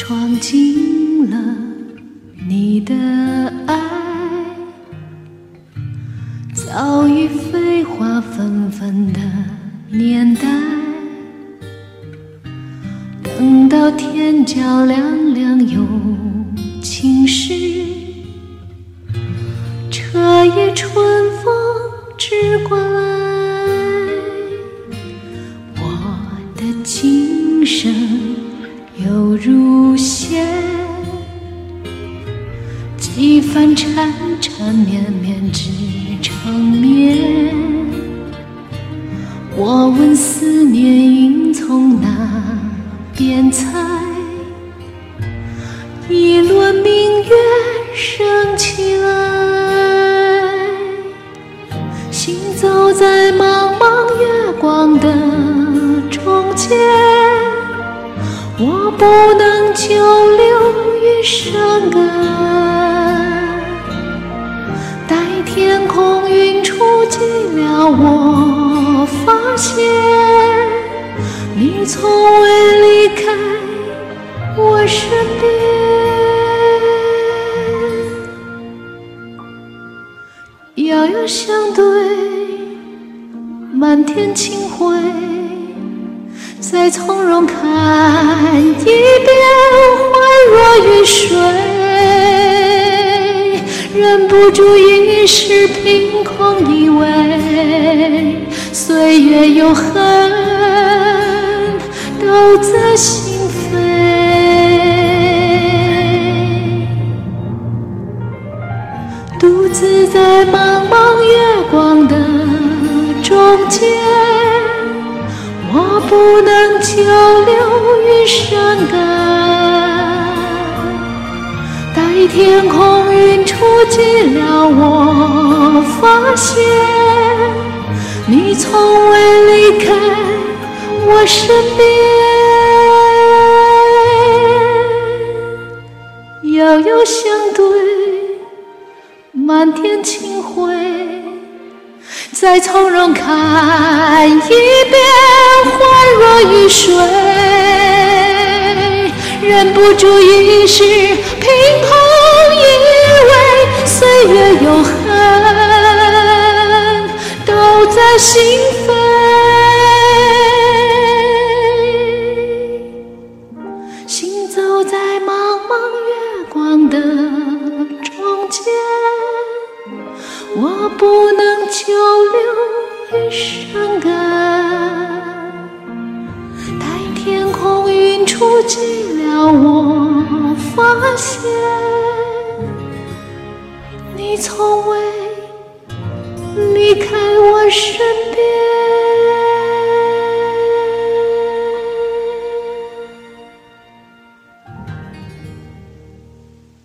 闯进了你的爱，早已飞花纷纷的年代，等到天将亮亮有晴时，彻夜春风直过来，我的今生犹如线，几番缠缠绵绵直成眠。我问思念应从哪边采，一轮明月升起来，行走在茫茫月光的中间，我不能久留于山岗，待天空云出寂寥，我发现你从未离开我身边。遥遥相对，满天清辉，再从容看一遍，幻若雨水，忍不住一时凭空以为岁月有痕都在心扉，独自在茫茫月光的中间，我不能久留于山岗，待天空云出寂寥，我发现你从未离开我身边。遥遥相对，满天清辉，再从容看一遍，幻若雨水，忍不住一时凭空以为岁月有痕都在心扉，行走在茫茫月光的中间，我不能久留于山岗，待天空云出寂寥，我发现你从未离开我身边。